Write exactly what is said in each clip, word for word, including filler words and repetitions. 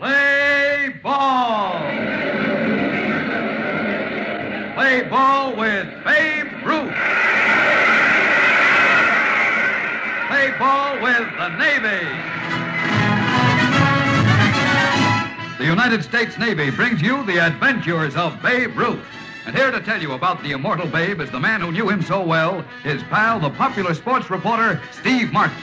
Play ball! Play ball with Babe Ruth! Play ball with the Navy! The United States Navy brings you the adventures of Babe Ruth. And here to tell you about the immortal Babe is the man who knew him so well, his pal, the popular sports reporter, Steve Martin.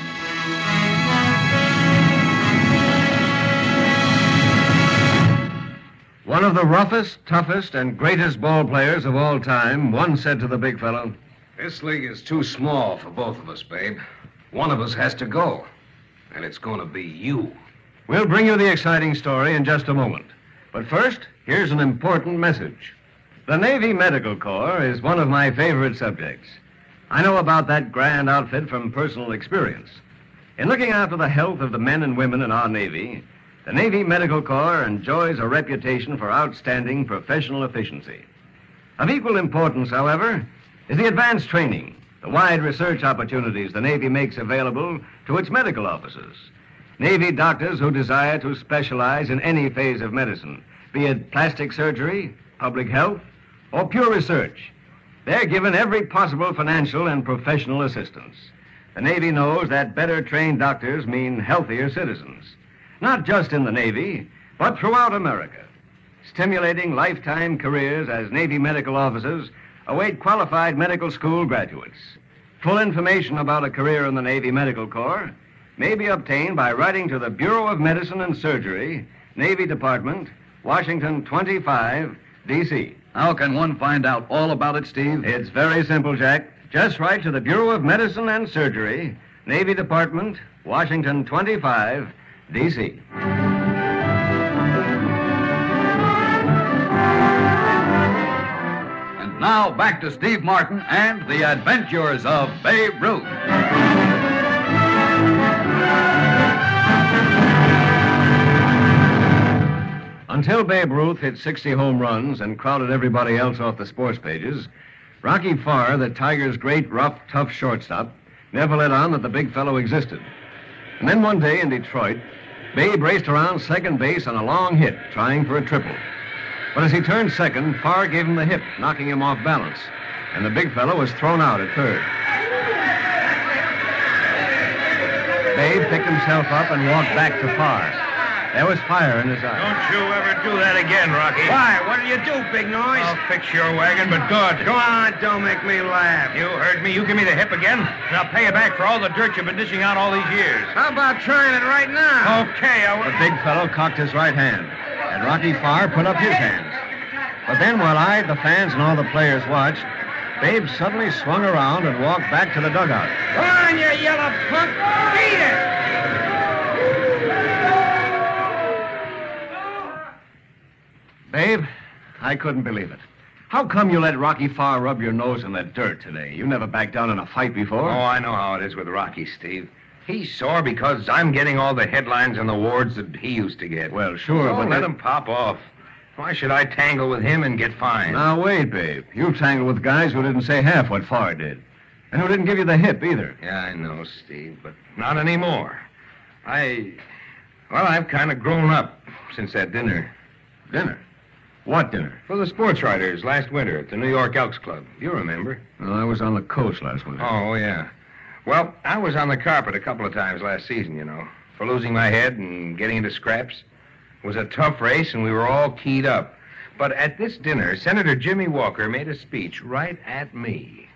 One of the roughest, toughest, and greatest ball players of all time once said to the big fellow, "This league is too small for both of us, Babe. One of us has to go, and it's going to be you." We'll bring you the exciting story in just a moment. But first, here's an important message. The Navy Medical Corps is one of my favorite subjects. I know about that grand outfit from personal experience. In looking after the health of the men and women in our Navy, the Navy Medical Corps enjoys a reputation for outstanding professional efficiency. Of equal importance, however, is the advanced training, the wide research opportunities the Navy makes available to its medical officers. Navy doctors who desire to specialize in any phase of medicine, be it plastic surgery, public health, or pure research, they're given every possible financial and professional assistance. The Navy knows that better trained doctors mean healthier citizens. Not just in the Navy, but throughout America. Stimulating lifetime careers as Navy medical officers await qualified medical school graduates. Full information about a career in the Navy Medical Corps may be obtained by writing to the Bureau of Medicine and Surgery, Navy Department, Washington twenty-five, D C How can one find out all about it, Steve? It's very simple, Jack. Just write to the Bureau of Medicine and Surgery, Navy Department, Washington twenty-five, D C And now back to Steve Martin and the adventures of Babe Ruth. Until Babe Ruth hit sixty home runs and crowded everybody else off the sports pages, Rocky Farr, the Tigers' great, rough, tough shortstop, never let on that the big fellow existed. And then one day in Detroit, Babe raced around second base on a long hit, trying for a triple. But as he turned second, Farr gave him the hit, knocking him off balance, and the big fellow was thrown out at third. Babe picked himself up and walked back to Farr. There was fire in his eyes. Don't you ever do that again, Rocky. Why? What did you do, big noise? I'll fix your wagon, but good. Go on, don't make me laugh. You heard me. You give me the hip again, and I'll pay you back for all the dirt you've been dishing out all these years. How about trying it right now? Okay, I will. The big fellow cocked his right hand, and Rocky Farr put up his hands. But then, while I, the fans, and all the players watched, Babe suddenly swung around and walked back to the dugout. Go on, you yellow punk. Beat it! Babe, I couldn't believe it. How come you let Rocky Farr rub your nose in that dirt today? You never backed down in a fight before. Oh, I know how it is with Rocky, Steve. He's sore because I'm getting all the headlines and awards that he used to get. Well, sure, Oh, but... let that- him pop off. Why should I tangle with him and get fined? Now, wait, Babe. You tangled with guys who didn't say half what Farr did. And who didn't give you the hip, either. Yeah, I know, Steve, but not anymore. I... Well, I've kind of grown up since that dinner. Dinner? What dinner? For the sports writers last winter at the New York Elks Club. You remember. Well, I was on the coast last winter. Oh, yeah. Well, I was on the carpet a couple of times last season, you know, for losing my head and getting into scraps. It was a tough race, and we were all keyed up. But at this dinner, Senator Jimmy Walker made a speech right at me.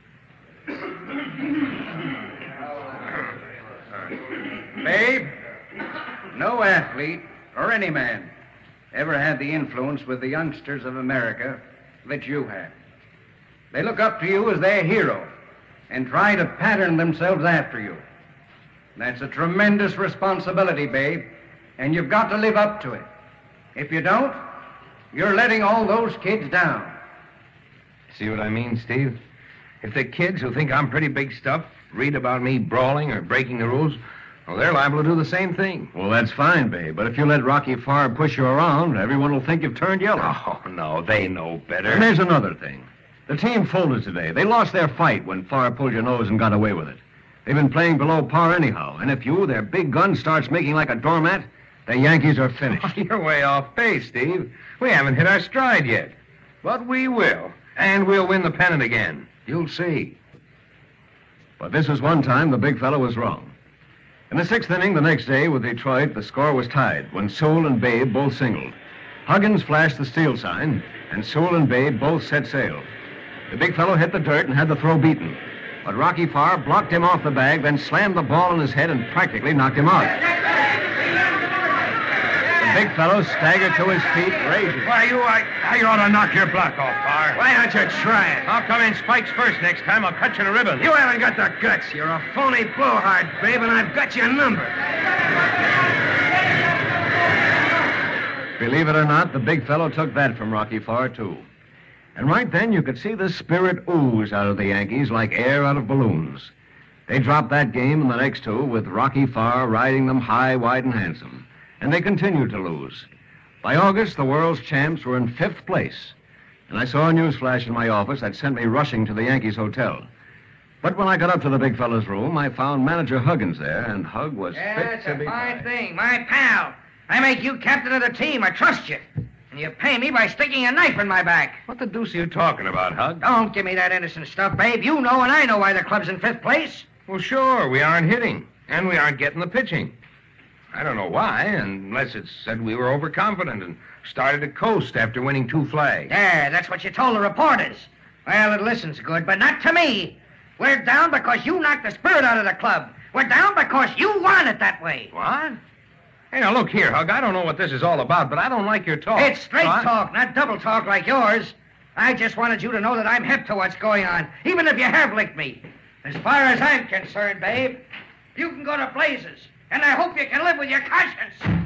Babe, no athlete, or any man, ever had the influence with the youngsters of America that you have. They look up to you as their hero and try to pattern themselves after you. That's a tremendous responsibility, babe, and you've got to live up to it. If you don't, you're letting all those kids down. See what I mean, Steve? If the kids who think I'm pretty big stuff read about me brawling or breaking the rules, well, they're liable to do the same thing. Well, that's fine, Babe. But if you let Rocky Farr push you around, everyone will think you've turned yellow. Oh, no, they know better. And there's another thing. The team folded today. They lost their fight when Farr pulled your nose and got away with it. They've been playing below par anyhow, and if you, their big gun, starts making like a doormat, The Yankees are finished. You're way off base, Steve. We haven't hit our stride yet. But we will. And we'll win the pennant again. You'll see. But this was one time the big fellow was wrong. In the sixth inning the next day with Detroit, the score was tied when Sewell and Babe both singled. Huggins flashed the steal sign, and Sewell and Babe both set sail. The big fellow hit the dirt and had the throw beaten. But Rocky Farr blocked him off the bag, then slammed the ball on his head and practically knocked him out. The big fellow staggered to his feet, raging. Why, you, I, I ought to knock your block off, Farr. Why don't you try it? I'll come in spikes first next time. I'll cut you to ribbons. You haven't got the guts. You're a phony blowhard, Babe, and I've got your number. Believe it or not, the big fellow took that from Rocky Farr, too. And right then you could see the spirit ooze out of the Yankees like air out of balloons. They dropped that game and the next two with Rocky Farr riding them high, wide, and handsome. And they continued to lose. By August, the world's champs were in fifth place. And I saw a news flash in my office that sent me rushing to the Yankees hotel. But when I got up to the big fellow's room, I found Manager Huggins there, and Hug was Yeah, fit that's to a be fine had. thing. My pal. I make you captain of the team. I trust you. And you pay me by sticking a knife in my back. What the deuce are you talking about, Hug? Don't give me that innocent stuff, Babe. You know and I know why the club's in fifth place. Well, sure, we aren't hitting. And we aren't getting the pitching. I don't know why, unless it's said we were overconfident and started to coast after winning two flags. Yeah, that's what you told the reporters. Well, it listens good, but not to me. We're down because you knocked the spirit out of the club. We're down because you want it that way. What? Hey, now look here, Hug. I don't know what this is all about, but I don't like your talk. It's straight What? talk, not double talk like yours. I just wanted you to know that I'm hip to what's going on, even if you have licked me. As far as I'm concerned, Babe, you can go to blazes, and I hope you can live with your conscience.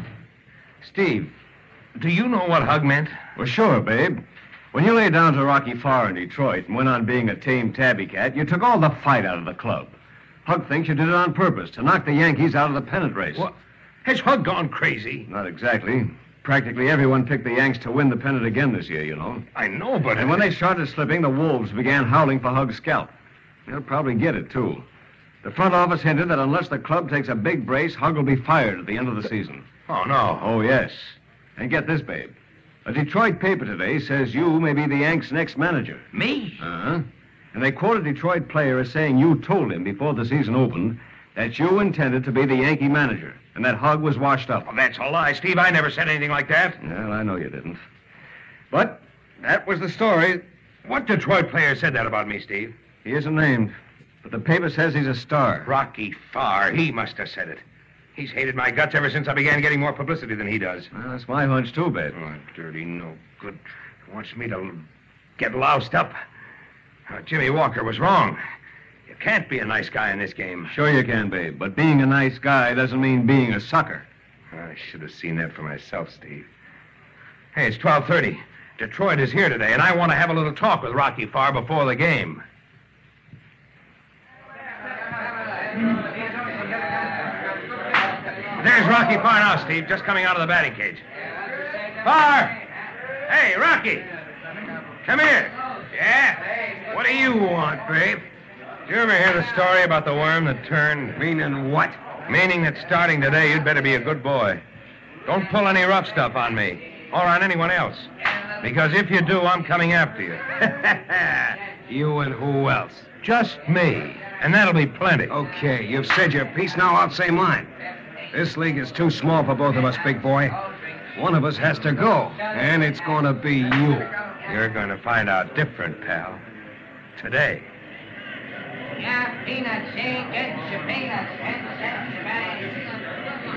Steve, do you know what Hug meant? Well, sure, Babe. When you lay down to Rocky Farr in Detroit and went on being a tame tabby cat, you took all the fight out of the club. Hug thinks you did it on purpose, to knock the Yankees out of the pennant race. What? Has Hug gone crazy? Not exactly. Practically everyone picked the Yanks to win the pennant again this year, you know. I know, but... And when they started slipping, the wolves began howling for Hug's scalp. They'll probably get it, too. The front office hinted that unless the club takes a big brace, Hug will be fired at the end of the season. Oh, no. Oh, yes. And get this, Babe. A Detroit paper today says you may be the Yanks' next manager. Me? Uh-huh. And they quote a Detroit player as saying you told him before the season opened that you intended to be the Yankee manager and that Hug was washed up. Well, that's a lie, Steve. I never said anything like that. Well, I know you didn't. But that was the story. What Detroit player said that about me, Steve? He isn't named, but the paper says he's a star. Rocky Farr. He must have said it. He's hated my guts ever since I began getting more publicity than he does. Well, that's my hunch, too, Babe. Oh, dirty, no good. He wants me to get loused up. Uh, Jimmy Walker was wrong. You can't be a nice guy in this game. Sure you can, Babe, but being a nice guy doesn't mean being a sucker. I should have seen that for myself, Steve. Hey, it's twelve thirty. Detroit is here today, and I want to have a little talk with Rocky Farr before the game. There's Rocky Farr now, Steve, just coming out of the batting cage. Farr! Hey, Rocky! Come here. Yeah? What do you want, babe? Did you ever hear the story about the worm that turned? Meaning what? Meaning that starting today, you'd better be a good boy. Don't pull any rough stuff on me, or on anyone else. Because if you do, I'm coming after you. You and who else? Just me. And that'll be plenty. Okay, you've said your piece, now I'll say mine. This league is too small for both of us, big boy. One of us has to go, and it's going to be you. You're going to find out different, pal. Today. Yeah, peanuts, eh? Get your peanuts. Ten cents a bag.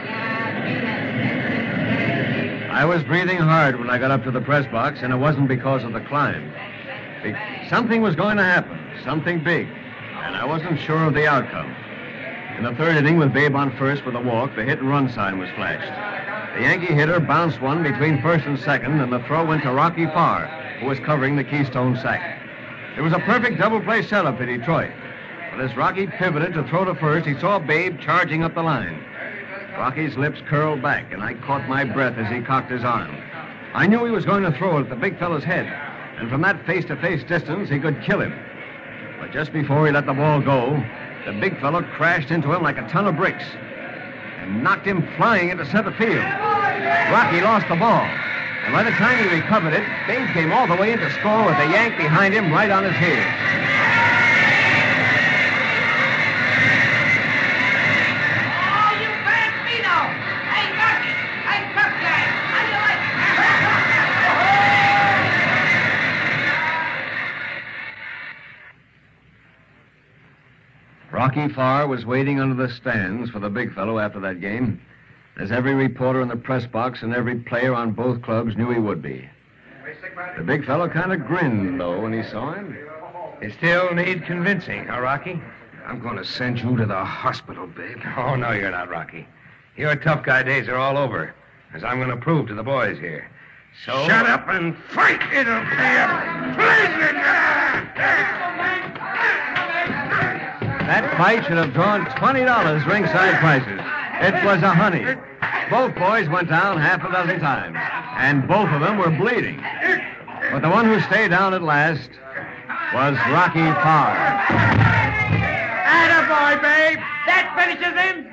Yeah, peanuts. I was breathing hard when I got up to the press box, and it wasn't because of the climb. Be- something was going to happen, something big, and I wasn't sure of the outcome. In the third inning, with Babe on first with a walk, the hit-and-run sign was flashed. The Yankee hitter bounced one between first and second, and the throw went to Rocky Farr, who was covering the Keystone sack. It was a perfect double-play setup for Detroit. But as Rocky pivoted to throw to first, he saw Babe charging up the line. Rocky's lips curled back, and I caught my breath as he cocked his arm. I knew he was going to throw it at the big fellow's head, and from that face-to-face distance, he could kill him. But just before he let the ball go, the big fellow crashed into him like a ton of bricks and knocked him flying into center field. Rocky lost the ball. And by the time he recovered it, Babe came all the way into score with a yank behind him right on his heels. Oh, you can't be now. Hey, Rocky. Hey, tough guy. How do you like it? Rocky Farr was waiting under the stands for the big fellow after that game, as every reporter in the press box and every player on both clubs knew he would be. The big fellow kind of grinned, though, when he saw him. You still need convincing, huh, Rocky? I'm going to send you to the hospital, Babe. Oh, no, you're not, Rocky. Your tough guy days are all over, as I'm going to prove to the boys here. So... Shut up and fight! It'll be a pleasure! That fight should have drawn twenty dollars ringside prices. It was a honey. Both boys went down half a dozen times, and both of them were bleeding. But the one who stayed down at last was Rocky Farr. Attaboy, Babe. That finishes him.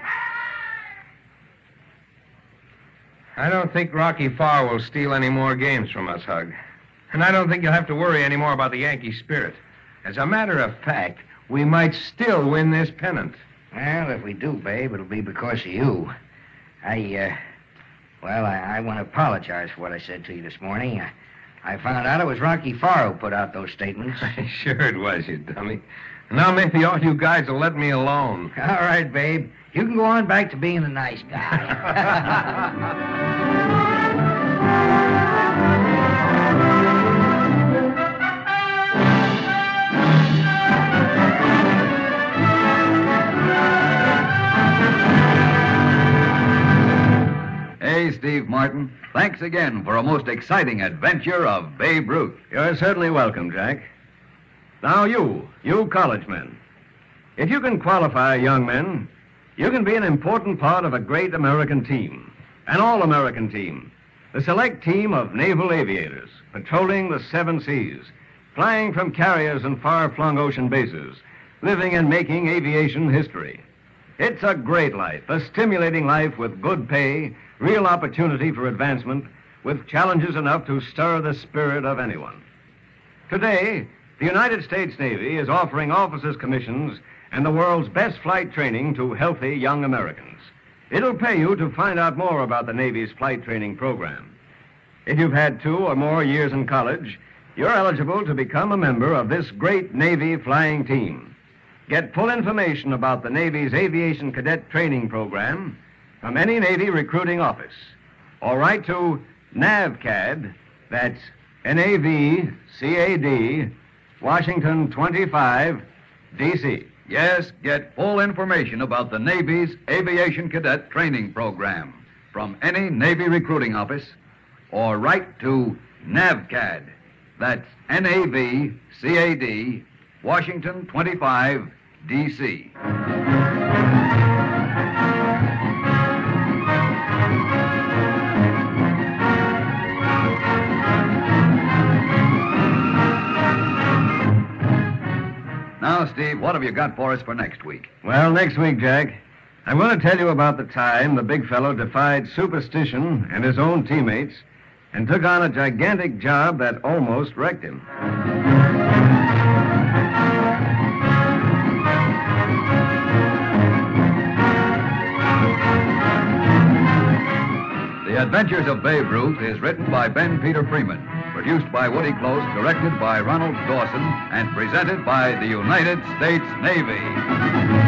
I don't think Rocky Farr will steal any more games from us, Hug. And I don't think you'll have to worry any more about the Yankee spirit. As a matter of fact, we might still win this pennant. Well, if we do, Babe, it'll be because of you. I, uh, well, I, I want to apologize for what I said to you this morning. I, I found out it was Rocky Farr who put out those statements. Sure it was, you dummy. Now maybe all you guys will let me alone. All right, Babe. You can go on back to being a nice guy. Hey, Steve Martin, thanks again for a most exciting adventure of Babe Ruth. You're certainly welcome, Jack. Now you, you college men. If you can qualify young men, you can be an important part of a great American team, an all-American team, the select team of naval aviators patrolling the seven seas, flying from carriers and far-flung ocean bases, living and making aviation history. It's a great life, a stimulating life with good pay, real opportunity for advancement, with challenges enough to stir the spirit of anyone. Today, the United States Navy is offering officers' commissions and the world's best flight training to healthy young Americans. It'll pay you to find out more about the Navy's flight training program. If you've had two or more years in college, you're eligible to become a member of this great Navy flying team. Get full information about the Navy's Aviation Cadet Training Program from any Navy recruiting office, or write to NAVCAD, that's N A V C A D, Washington twenty-five, D C Yes, get full information about the Navy's Aviation Cadet Training Program from any Navy recruiting office, or write to NAVCAD, that's N A V C A D, Washington twenty-five, D C Now, Steve, what have you got for us for next week? Well, next week, Jack, I'm going to tell you about the time the big fellow defied superstition and his own teammates and took on a gigantic job that almost wrecked him. The Adventures of Babe Ruth is written by Ben Peter Freeman, produced by Woody Close, directed by Ronald Dawson, and presented by the United States Navy.